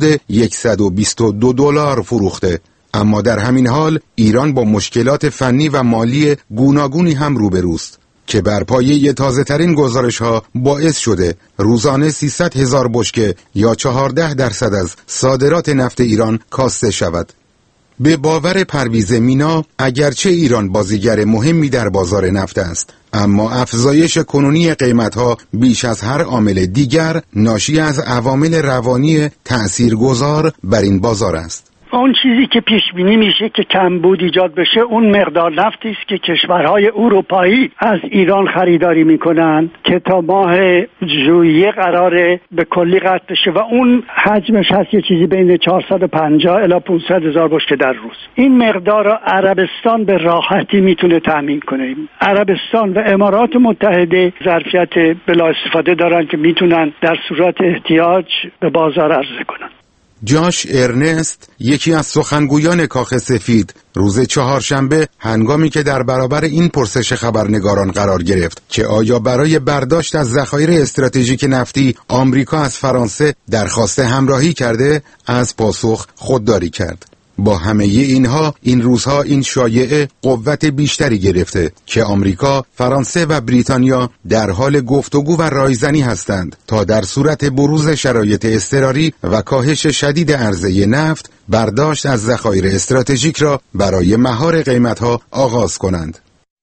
$122 فروخته، اما در همین حال ایران با مشکلات فنی و مالی گوناگونی هم روبروست که بر پایه تازه ترین گزارش ها باعث شده روزانه 300,000 بشکه یا 14% از صادرات نفت ایران کاسته شود. به باور پرویز مینا، اگرچه ایران بازیگر مهمی در بازار نفت است، اما افزایش کنونی قیمت‌ها بیش از هر عامل دیگر ناشی از عوامل روانی تأثیرگذار بر این بازار است. اون چیزی که پیش بینی میشه که کمبود ایجاد بشه اون مقدار نفتی است که کشورهای اروپایی از ایران خریداری میکنن که تا ماه ژوئیه قراره به کلی قطع بشه و اون حجمش هست یه چیزی بین 450 الی 500,000 بشکه در روز. این مقدار را عربستان به راحتی میتونه تامین کنه. عربستان و امارات متحده ظرفیت بلا استفاده دارن که میتونن در صورت احتیاج به بازار عرضه کنن. جاش ارنست، یکی از سخنگویان کاخ سفید، روز چهارشنبه هنگامی که در برابر این پرسش خبرنگاران قرار گرفت که آیا برای برداشت از ذخایر استراتژیک نفتی آمریکا از فرانسه درخواست همراهی کرده، از پاسخ خودداری کرد. با همه اینها این روزها این شایعه قوت بیشتری گرفته که آمریکا، فرانسه و بریتانیا در حال گفتگو و رایزنی هستند تا در صورت بروز شرایط اضطراری و کاهش شدید عرضه نفت برداشت از ذخایر استراتژیک را برای مهار قیمتها آغاز کنند.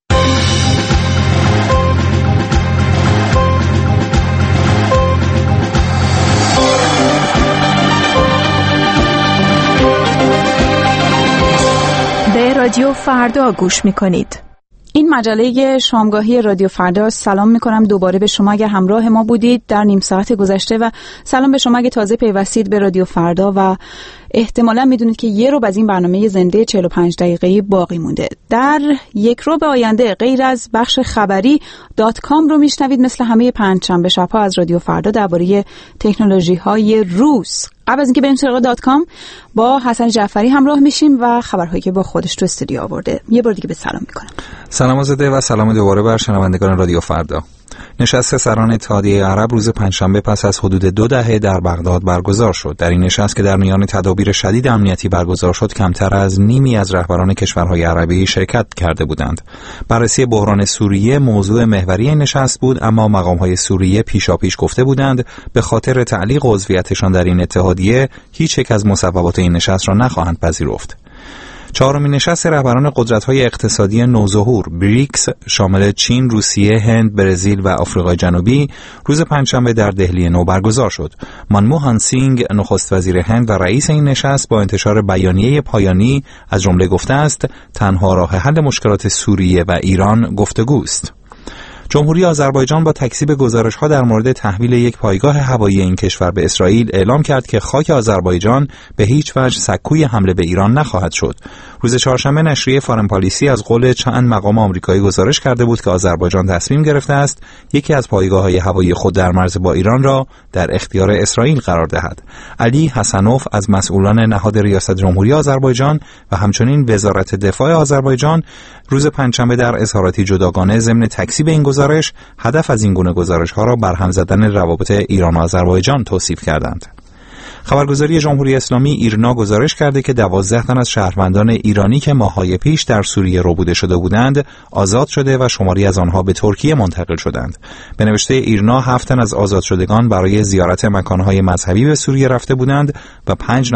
رادیو فردا گوش میکنید. این مجله شامگاهی رادیو فردا. سلام میکنم دوباره به شما اگه همراه ما بودید در نیم ساعت گذشته و سلام به شما اگه تازه پیوستید به رادیو فردا و احتمالا میدونید که یه روب از این برنامه زنده 45 دقیقه‌ای باقی مونده. در یک روب آینده غیر از بخش خبری .com رو میشنوید مثل همه پنجشنبه شب‌ها از رادیو فردا درباره تکنولوژی‌های روز. قبل از اینکه بریم سراغ .com با حسن جعفری همراه میشیم و خبرهایی که با خودش تو استودیو آورده. یه بار دیگه به سلام میکنم. سلام آزاده و سلام دوباره بر شنوندگان رادیو فردا. نشست سران اتحادیه عرب روز پنجشنبه پس از حدود 2 دهه در بغداد برگزار شد. در این نشست که در میان تدابیر شدید امنیتی برگزار شد، کمتر از نیمی از رهبران کشورهای عربی شرکت کرده بودند. بررسی بحران سوریه موضوع محوری این نشست بود، اما مقام‌های سوریه پیشاپیش گفته بودند به خاطر تعلیق عضویتشان در این اتحادیه هیچ یک از مصوبات این نشست را نخواهند پذیرفت. چهارمین نشست رهبران قدرت‌های اقتصادی نوظهور بریکس شامل چین، روسیه، هند، برزیل و آفریقای جنوبی روز پنجشنبه در دهلی نو برگزار شد. منموهان سینگ نخست وزیر هند و رئیس این نشست با انتشار بیانیه پایانی از جمله گفته است تنها راه حل مشکلات سوریه و ایران گفتگوست. جمهوری آذربایجان با تکذیب گزارش‌ها در مورد تحویل یک پایگاه هوایی این کشور به اسرائیل اعلام کرد که خاک آذربایجان به هیچ وجه سکوی حمله به ایران نخواهد شد. روز چهارشنبه نشریه فارن پالیسی از قول چند مقام آمریکایی گزارش کرده بود که آذربایجان تصمیم گرفته است یکی از پایگاه‌های هوایی خود در مرز با ایران را در اختیار اسرائیل قرار دهد. علی حسنوف از مسئولان نهاد ریاست جمهوری آذربایجان و همچنین وزارت دفاع آذربایجان روز پنجشنبه در اظهاراتی جداگانه ضمن تکذیب این گزارش هدف از این گونه گزارش‌ها را برهم زدن روابط ایران و آذربایجان توصیف کردند. خبرگزاری جمهوری اسلامی ایرنا گزارش کرده که 12 تن از شهروندان ایرانی که ماه‌های پیش در سوریه ربوده شده بودند آزاد شده و شماری از آنها به ترکیه منتقل شدند. به نوشته ایرنا 7 تن از آزاد شدگان برای زیارت مکان‌های مذهبی به سوریه رفته بودند و 5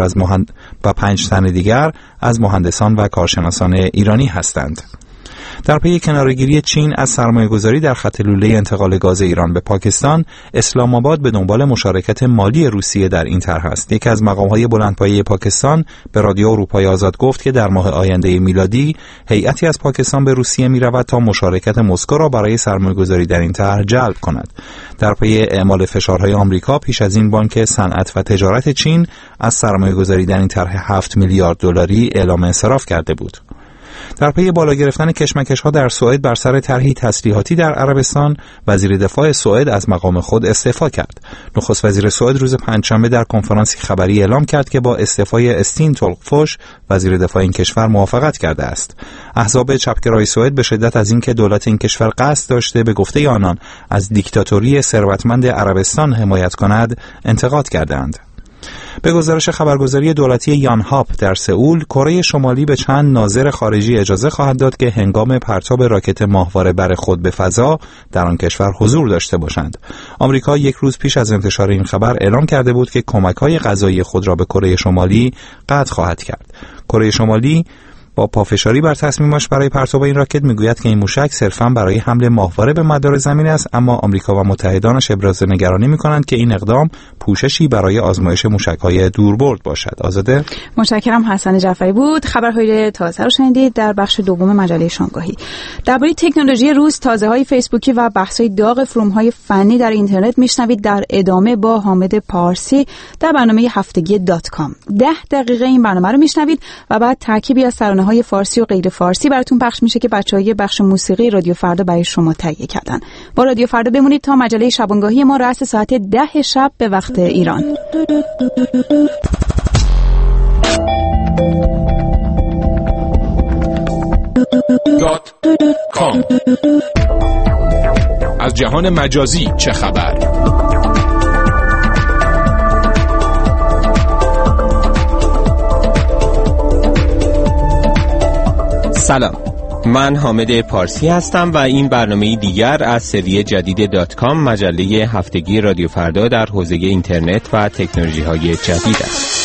تن دیگر از مهندسان و کارشناسان ایرانی هستند. در پی کناره‌گیری چین از سرمایه‌گذاری در خط لوله انتقال گاز ایران به پاکستان، اسلام آباد به دنبال مشارکت مالی روسیه در این طرح است. یکی از مقام‌های بلندپایه پاکستان به رادیو اروپای آزاد گفت که در ماه آینده میلادی هیئتی از پاکستان به روسیه می‌رود تا مشارکت مسکو را برای سرمایه‌گذاری در این طرح جلب کند. در پی اعمال فشارهای آمریکا پیش از این بانک صنعت و تجارت چین از سرمایه‌گذاری در این طرح 7 میلیارد دلاری اعلام انصراف کرده بود. در پی بالا گرفتن کشمکش‌ها در سوئد بر سر طرحی تسلیحاتی در عربستان، وزیر دفاع سوئد از مقام خود استعفا کرد. نخست وزیر سوئد روز پنجشنبه در کنفرانسی خبری اعلام کرد که با استعفای استین تولقفوش وزیر دفاع این کشور موافقت کرده است. احزاب چپگرای سوئد به شدت از اینکه دولت این کشور قصد داشته به گفته آنان از دیکتاتوری ثروتمند عربستان حمایت کند، انتقاد کردند. به گزارش خبرگزاری دولتی یانهاپ در سئول، کره شمالی به چند ناظر خارجی اجازه خواهد داد که هنگام پرتاب راکت ماهواره بر خود به فضا در آن کشور حضور داشته باشند. آمریکا یک روز پیش از انتشار این خبر اعلام کرده بود که کمک‌های غذایی خود را به کره شمالی قطع خواهد کرد. کره شمالی با پافشاری بر تصمیمش برای پرتاب این راکت میگوید که این موشک صرفاً برای حمل ماهواره به مدار زمین است، اما آمریکا و متحدانش ابراز نگرانی می‌کنند که این اقدام پوششی برای آزمایش موشک‌های دوربرد باشد. آزاده، متشکرم. حسن جعفری بود. خبرهای تازه رو شنیدید در بخش دوم مجله شامگاهی. درباره تکنولوژی روز، تازه‌های فیسبوکی و بحث‌های داغ فروم‌های فنی در اینترنت میشنوید در ادامه با حامد پارسی در برنامه هفتگی .com. 10 دقیقه این برنامه رو میشنوید و بعد ترکیبی از سران برنامه‌های فارسی و غیر فارسی براتون پخش میشه که بچه‌های بخش موسیقی رادیو فردا برای شما تهیه کردن. با رادیو فردا بمونید تا مجله شبانگاهی ما رأس ساعت 10 شب به وقت ایران. از جهان مجازی چه خبر؟ سلام، من حامد پارسی هستم و این برنامه دیگر از سری جدید .com مجله هفتگی رادیو فردا در حوزه اینترنت و تکنولوژی های جدید است.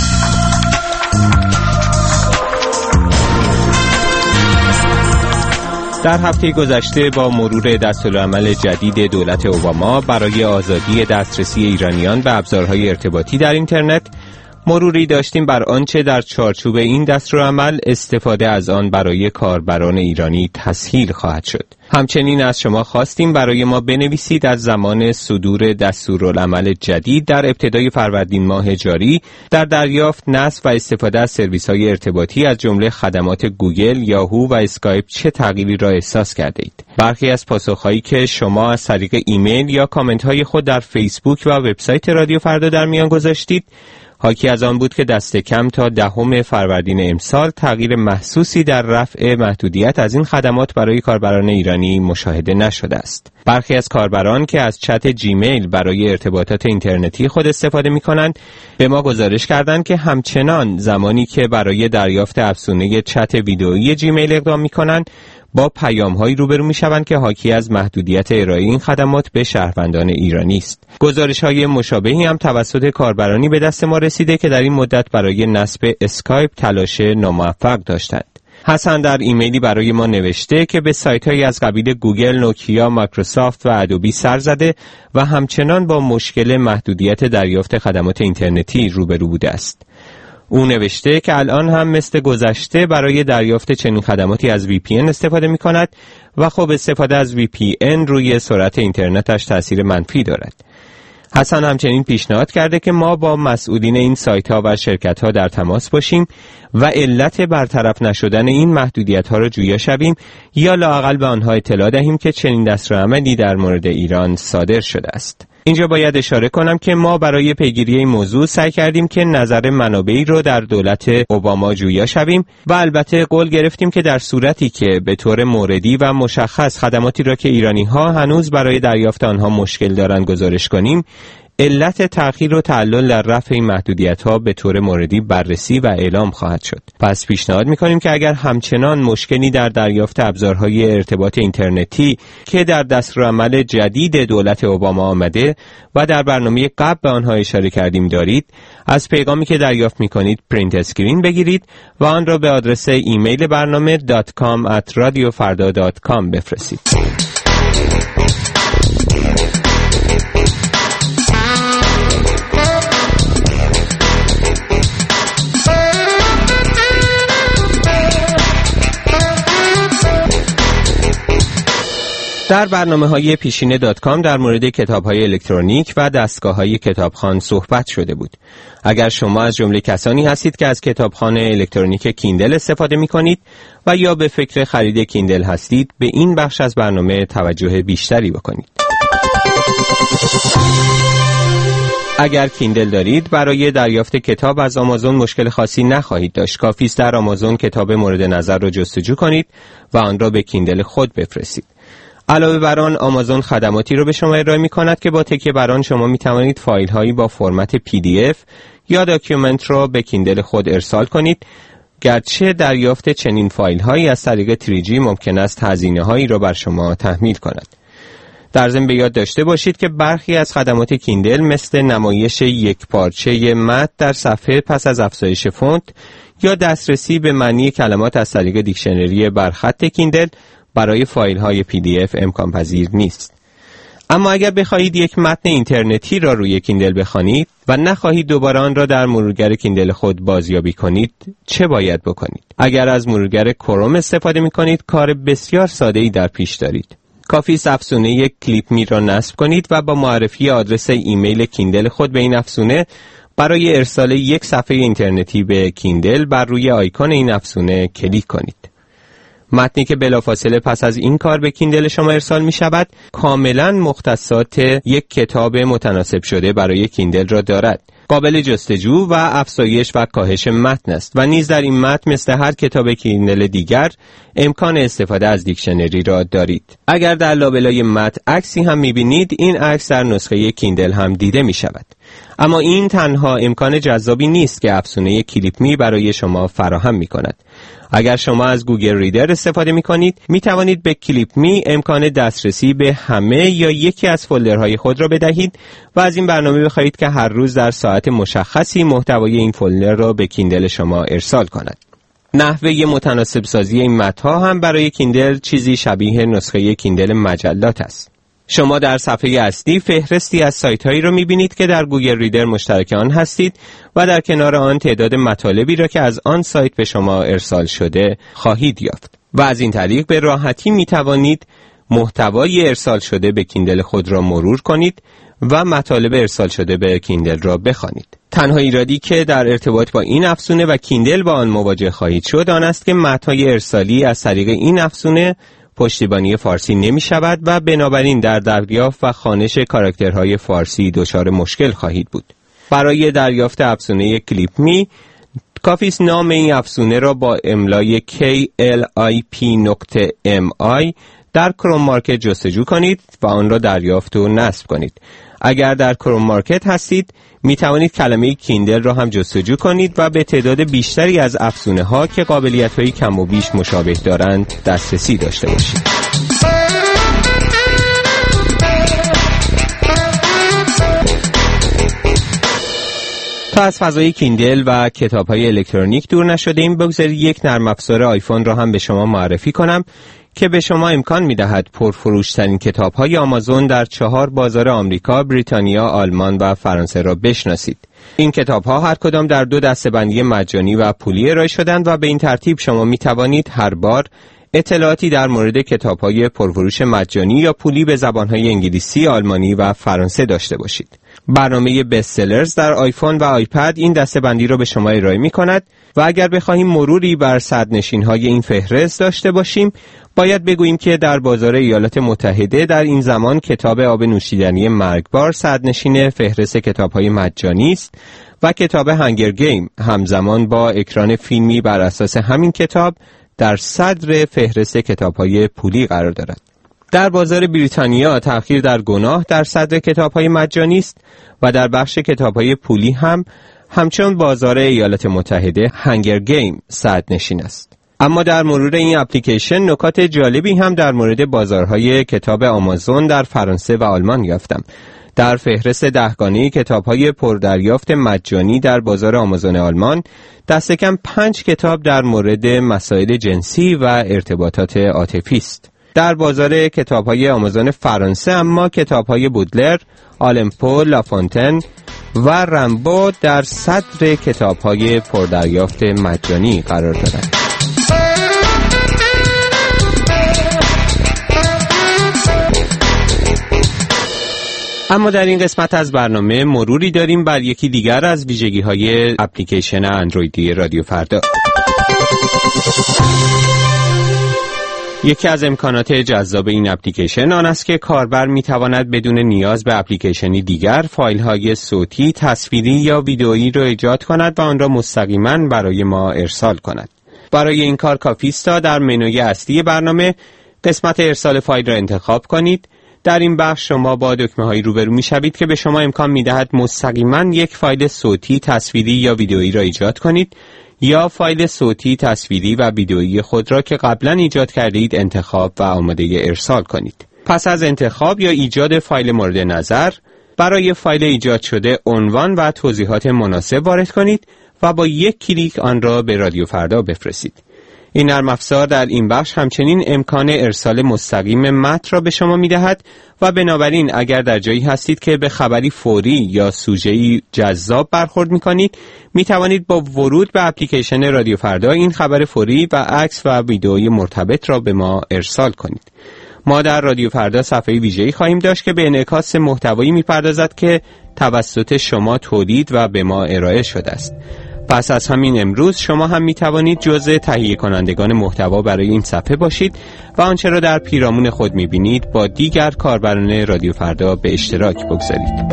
در هفته گذشته با مرور دستورالعمل جدید دولت اوباما برای آزادی دسترسی ایرانیان به ابزارهای ارتباطی در اینترنت، مروری داشتیم بر آنچه در چارچوب این دستورالعمل استفاده از آن برای کاربران ایرانی تسهیل خواهد شد. همچنین از شما خواستیم برای ما بنویسید از زمان صدور دستورالعمل جدید در ابتدای فروردین ماه جاری در دریافت، نصب و استفاده از سرویس‌های ارتباطی از جمله خدمات گوگل، یاهو و اسکایپ چه تغییری را احساس کردید. برخی از پاسخهایی که شما از طریق ایمیل یا کامنت‌های خود در فیسبوک و وبسایت رادیو فردا در میان گذاشتید حاکی از آن بود که دست کم تا 10 فروردین امسال تغییر محسوسی در رفع محدودیت از این خدمات برای کاربران ایرانی مشاهده نشده است. برخی از کاربران که از چت جیمیل برای ارتباطات اینترنتی خود استفاده می‌کنند به ما گزارش کردند که همچنان زمانی که برای دریافت افزونه چت ویدئویی جیمیل اقدام می‌کنند با پیام‌هایی روبرو می‌شوند که حاکی از محدودیت ارائه این خدمات به شهروندان ایرانی است. گزارش‌های مشابهی هم توسط کاربرانی به دست ما رسیده که در این مدت برای نصب اسکایپ تلاش ناموفق داشتند. حسن در ایمیلی برای ما نوشته که به سایت‌هایی از قبیل گوگل، نوکیا، مایکروسافت و ادوبی سر زده و همچنان با مشکل محدودیت دریافت خدمات اینترنتی روبرو بوده است. او نوشته که الان هم مثل گذشته برای دریافت چنین خدماتی از VPN استفاده می کند و خب استفاده از VPN روی سرعت اینترنتش تأثیر منفی دارد. حسن همچنین پیشنهاد کرده که ما با مسئولین این سایت ها و شرکت ها در تماس باشیم و علت برطرف نشدن این محدودیت ها را جویا شویم یا لااقل به آنها اطلاع دهیم که چنین دستورالعملی در مورد ایران صادر شده است. اینجا باید اشاره کنم که ما برای پیگیری این موضوع سعی کردیم که نظر منابعی رو در دولت اوباما جویا شویم و البته قول گرفتیم که در صورتی که به طور موردی و مشخص خدماتی را که ایرانی‌ها هنوز برای دریافت آنها مشکل دارند گزارش کنیم، علت تأخیر و تعلل در رفع این محدودیت‌ها به طور موردی بررسی و اعلام خواهد شد. پس پیشنهاد می‌کنیم که اگر همچنان مشکلی در دریافت ابزارهای ارتباط اینترنتی که در دستورالعمل جدید دولت اوباما آمده و در برنامه قبل به آنها اشاره کردیم دارید، از پیغامی که دریافت می‌کنید پرینت اسکرین بگیرید و آن را به آدرس ایمیل برنامه .com@radiofarda.com بفرستید. در برنامه‌های پیشین .com در مورد کتاب‌های الکترونیک و دستگاه‌های کتابخوان صحبت شده بود. اگر شما از جمله کسانی هستید که از کتابخوان الکترونیک کیندل استفاده می‌کنید و یا به فکر خرید کیندل هستید، به این بخش از برنامه توجه بیشتری بکنید. اگر کیندل دارید، برای دریافت کتاب از آمازون مشکل خاصی نخواهید داشت. کافی است در آمازون کتاب مورد نظر را جستجو کنید و آن را به کیندل خود بفرستید. علاوه بر آن، آمازون خدماتی رو به شما ارائه می‌کند که با تکیه بر آن شما می‌توانید فایل‌هایی با فرمت PDF یا داکیومنت را به کیندل خود ارسال کنید. گرچه دریافت چنین فایل‌هایی از طریق 3G ممکن است هزینه‌هایی را بر شما تحمیل کند. در ضمن به یاد داشته باشید که برخی از خدمات کیندل مثل نمایش یک پارچه متن در صفحه پس از افزایش فونت یا دسترسی به معنی کلمات از طریق دیکشنری برخط کیندل برای فایل‌های PDF امکان پذیر نیست. اما اگر بخواهید یک متن اینترنتی را روی کیندل بخوانید و نخواهید دوباره آن را در مرورگر کیندل خود بازیابی کنید، چه باید بکنید؟ اگر از مرورگر کروم استفاده می‌کنید، کار بسیار ساده‌ای در پیش دارید. کافی است افزونه کلیپ می را نصب کنید و با معرفی آدرس ایمیل کیندل خود به این افزونه برای ارسال یک صفحه اینترنتی به کیندل بر روی آیکون این افزونه کلیک کنید. متنی که بلافاصله پس از این کار به کیندل شما ارسال می شود کاملا مختصات یک کتاب متناسب شده برای کیندل را دارد. قابل جستجو و افزایش و کاهش متن است و نیز در این متن مثل هر کتاب کیندل دیگر امکان استفاده از دیکشنری را دارید. اگر در لابلای متن عکسی هم می بینید، این عکس در نسخه کیندل هم دیده می شود. اما این تنها امکان جذابی نیست که افزونه کلیپ می برای شما فراهم می کند. اگر شما از گوگل ریدر استفاده می کنید، می توانید به کلیپ می امکان دسترسی به همه یا یکی از فولدرهای خود را بدهید و از این برنامه بخواهید که هر روز در ساعت مشخصی محتوای این فولدر را به کیندل شما ارسال کند. نحوه متناسب سازی این متن‌ها هم برای کیندل چیزی شبیه نسخه کیندل مجلات است. شما در صفحه اصلی فهرستی از سایت‌هایی را می‌بینید که در گوگل ریدر مشترک آن هستید و در کنار آن تعداد مطالبی را که از آن سایت به شما ارسال شده خواهید یافت و از این طریق به راحتی می‌توانید محتوای ارسال شده به کیندل خود را مرور کنید و مطالب ارسال شده به کیندل را بخوانید. تنها ایرادی که در ارتباط با این افزونه و کیندل با آن مواجه خواهید شد آن است که متن‌های ارسالی از طریق این افزونه پشتیبانی فارسی نمی شود و بنابراین در دریافت و خوانش کاراکترهای فارسی دچار مشکل خواهید بود. برای دریافت افزونه کلیپ می کافی است نام این افزونه را با املای klip.mi در کروم مارکت جستجو کنید و آن را دریافت و نصب کنید. اگر در کروم مارکت هستید می توانید کلمه کیندل را هم جستجو کنید و به تعداد بیشتری از افزونه ها که قابلیت های کم و بیش مشابه دارند دسترسی داشته باشید. تا از فضای کیندل و کتاب های الکترونیک دور نشده ایم، بگذارید یک نرم افزار آیفون را هم به شما معرفی کنم که به شما امکان می‌دهد پرفروش‌ترین کتاب‌های آمازون در 4 بازار آمریکا، بریتانیا، آلمان و فرانسه را بشناسید. این کتاب‌ها هر کدام در 2 دسته‌بندی مجانی و پولی ارائه شدند و به این ترتیب شما می‌توانید هر بار اطلاعاتی در مورد کتاب‌های پرفروش مجانی یا پولی به زبان‌های انگلیسی، آلمانی و فرانسه داشته باشید. برنامه بست سلرز در آیفون و آیپد این دسته‌بندی را به شما ارائه می‌کند و اگر بخواهیم مروری بر صدرنشین‌های این فهرست داشته باشیم، باید بگوییم که در بازار ایالات متحده در این زمان کتاب آب نوشیدنی مرگبار صدرنشین فهرست کتاب‌های مجانی است و کتاب هنگر گیم همزمان با اکران فیلمی بر اساس همین کتاب در صدر فهرست کتاب‌های پولی قرار دارد. در بازار بریتانیا تأخیر در گناه در صدر کتاب‌های مجانی است و در بخش کتاب‌های پولی هم همچون بازار ایالات متحده هنگر گیم صدرنشین است. اما در مرور این اپلیکیشن نکات جالبی هم در مورد بازارهای کتاب آمازون در فرانسه و آلمان یافتم. در فهرست 10گانه کتاب‌های پردریافت مجانی در بازار آمازون آلمان دست کم 5 کتاب در مورد مسائل جنسی و ارتباطات عاطفی است. در بازار کتاب‌های آمازون فرانسه اما کتاب‌های بودلر، آلن پو، لافونتن و رمبو در صدر کتاب‌های پردریافت مجانی قرار دارند. اما در این قسمت از برنامه مروری داریم بر یکی دیگر از ویژگی‌های اپلیکیشن اندرویدی رادیو فردا. یکی از امکانات جذاب این اپلیکیشن آن است که کاربر می‌تواند بدون نیاز به اپلیکیشنی دیگر فایل‌های صوتی، تصویری یا ویدئویی را ایجاد کند و آن را مستقیما برای ما ارسال کند. برای این کار کافی است تا در منوی اصلی برنامه قسمت ارسال فایل را انتخاب کنید. در این بخش شما با دکمه‌هایی روبرو می‌شوید که به شما امکان می‌دهد مستقیما یک فایل صوتی، تصویری یا ویدئویی را ایجاد کنید یا فایل صوتی، تصویری و ویدئویی خود را که قبلا ایجاد کرده اید انتخاب و آماده ارسال کنید. پس از انتخاب یا ایجاد فایل مورد نظر، برای فایل ایجاد شده عنوان و توضیحات مناسب وارد کنید و با یک کلیک آن را به رادیو فردا بفرستید. این نرم افزار در این بخش همچنین امکان ارسال مستقیم متن را به شما می‌دهد و بنابراین اگر در جایی هستید که به خبری فوری یا سوژه‌ای جذاب برخورد می‌کنید، می‌توانید با ورود به اپلیکیشن رادیو فردا این خبر فوری و عکس و ویدئوی مرتبط را به ما ارسال کنید. ما در رادیو فردا صفحه ویژه‌ای خواهیم داشت که به انعکاس محتوایی می‌پردازد که توسط شما تولید و به ما ارائه شده است. پس از همین امروز شما هم می توانید جزء تهیه کنندگان محتوا برای این صفحه باشید و آنچه را در پیرامون خود می بینید با دیگر کاربران رادیو فردا به اشتراک بگذارید.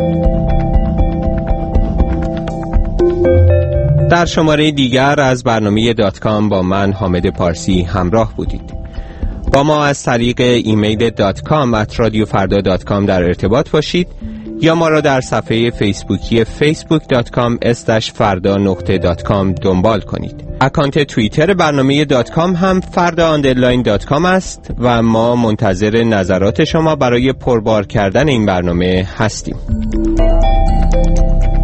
در شماره دیگر از برنامه .com با من حامد پارسی همراه بودید. با ما از طریق ایمیل .com@radiofarda.com در ارتباط باشید یا ما را در صفحه فیسبوکی facebook.com/farda.com دنبال کنید. اکانت توییتر برنامه .com هم farda_.com است و ما منتظر نظرات شما برای پربار کردن این برنامه هستیم.